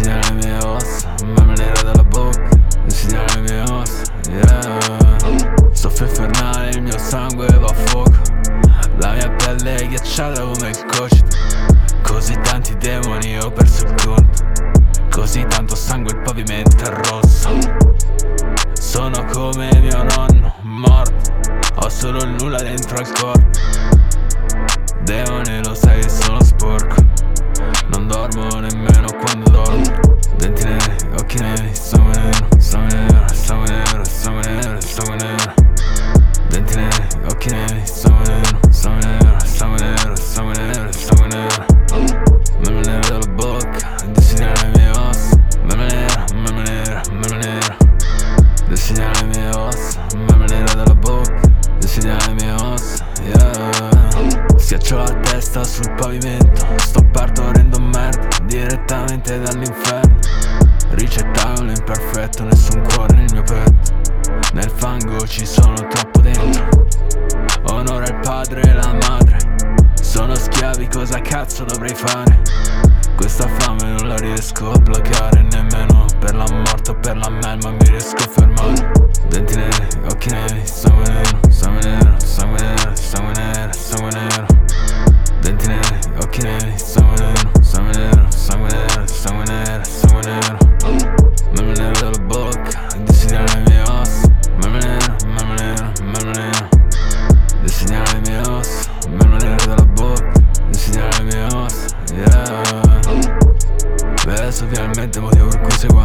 Insidiare le mie ossa, me nera dalla bocca. Insidiare le mie ossa, yeah. Soffio infernale, il mio sangue va a fuoco. La mia pelle è ghiacciata come il cocito. Così tanti demoni ho perso il conto. Così tanto sangue, il pavimento è rosso. Sono come mio nonno, morto. Ho solo il nulla dentro al corpo. Demone, lo sai che sono sporco. Non dormo nemmeno quando dormo. Denti neri, occhi neri, sangue nero, sangue nero, sangue nero, sangue nero, sangue nero. Denti neri, occhi neri, sangue nero, sangue nero, sangue nero, sangue nero, sangue nero. Meme nera dalla bocca, disegnare le mie ossa. Meme nera, meme nera, meme nera. Disegnare le mie ossa, meme nera dalla bocca. Disegnare le mie ossa, yeah. Schiaccio la testa sul pavimento. Sto partorendo merda direttamente dall'inferno. Ricettacolo imperfetto, nessun cuore nel mio petto. Nel fango ci sono troppo dentro. Onora il padre e la madre. Sono schiavi, cosa cazzo dovrei fare? Questa fame non la riesco a placare. Nemmeno per la morte o per la melma mi riesco a fermare. Denti neri, occhi neri, sangue nero, sangue nero, sangue nero, sangue nero, sangue nero. Denti neri, occhi neri, sangue nero, sangue nero, sangue nero, sangue nero, sangue nero. Meme nero dalla bocca, disegnare le mie ossa. Meme nero, meme nero, meme nero. Disegnare le mie ossa, meme nero dalla bocca. Disegnare le mie ossa, yeah. Beh, adesso finalmente motivo per cui sei qua.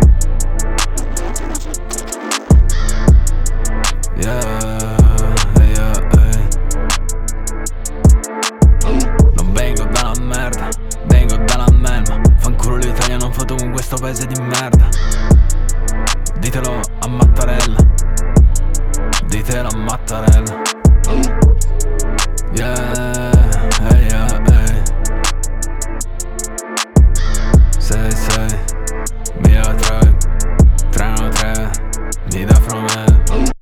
Non vengo dalla merda, vengo dalla melma. Fanculo l'Italia, non foto con questo paese di merda. Ditelo a Mattarella, ditelo a Mattarella, yeah.